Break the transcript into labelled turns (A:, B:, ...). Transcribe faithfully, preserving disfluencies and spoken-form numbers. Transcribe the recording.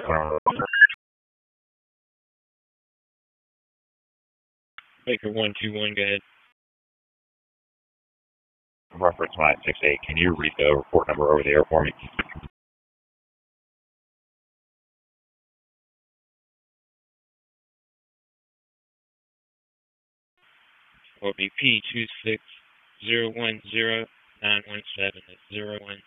A: Baker one two one, go ahead.
B: Reference nine six eight, can you read the report number over the air for me?
A: Will be P two six zero one zero nine one seven. That's zero one